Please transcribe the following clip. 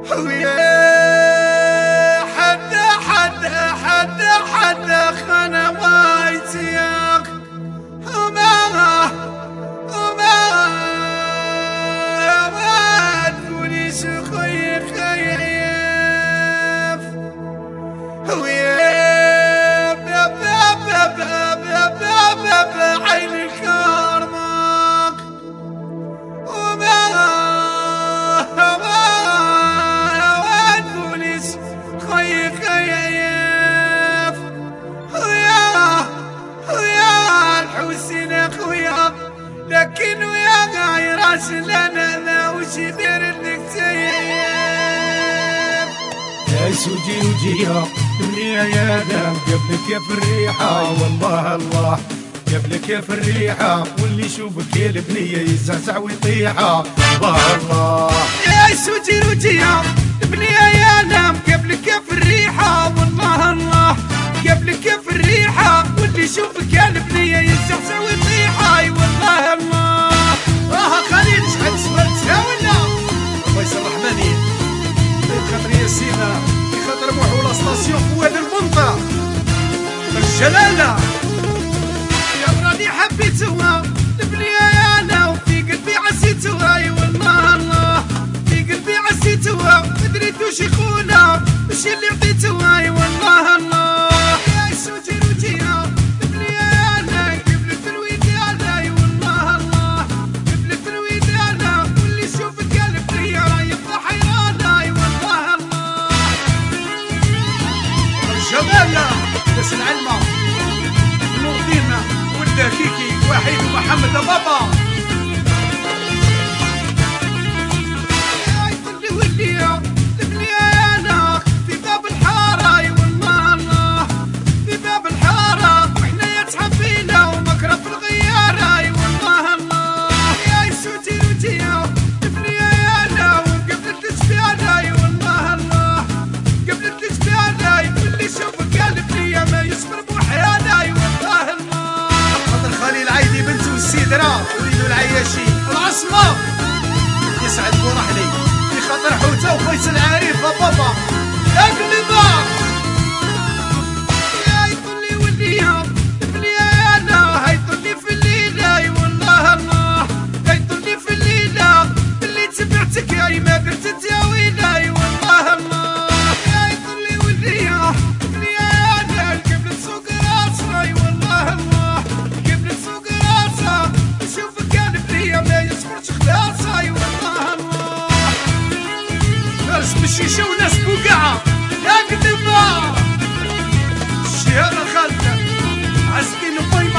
ويا حدا خنا وايتياك وما تقولي شخي خيف ويا عين الكرمك وما تقولي شخي خيف ويا الحسين اخويا لكن ويا غاير لنا وش يدير لك سيف يا سوجي وجيها دنيا يا دام قبلك يا في الريحة والله الله قبلك يا في الريحة واللي يشوفك يا البنية يزعزع ويطيحها الله الله يا سوجي وجيها دنيا يا دام قبلك يا في الريحة والله الله قبلك يا في الريحة واللي يشوفك يا البنية يزعزع ويطيحها والله الله خليل شحال سمرتها ولا فيصل الرحماني خاطر يا سيما خاطر محو لاستاسيون فؤاد المنطقة الجلالة يا راني حبيتها البنية انا وفي قلبي عسيتها والله الله في قلبي عسيتها ما دريتوش يخونها ماشي اللي عطيتها والله الله يا سوجي روجيها البنية انا قبل الترويج انا والله الله قبل الترويج انا واللي يشوفك يا البنية راه يبقى حيرانة والله الله الجمالة ناس العلمة نور دينا والدكيكي وحيد ومحمد بابا في باب الحارة والله الله في باب الحارة وحنا يتحبينا ومكره في الغيارة والله الله يا سوتي روتيا البنية وقبل التجبيانة والله الله قبل التجبيانة واللي يشوفك يا البنية ما يصبر بوحيانا والله الله خاطر خليل عيدي بنته السيدرة وليدو العياشي العصمة يسعد بورحلي في خاطر حوته وفيصل عارف بابا يا قلبا يا يطلي وليها البنية انا هيطلي في الليلة والله الله هيطلي في الليلة اللي تبعتك يا ما درت انت يا ويلي والله الله يا يطلي وليها البنية انا قبل تسوق راسها والله الله قبل تسوق راسها نشوفك يا البنية ما يصبرش خلاصها والله الله فارس بالشيشة وناس بوقعة يا قلبا الشهادة خالدة عسكين وبين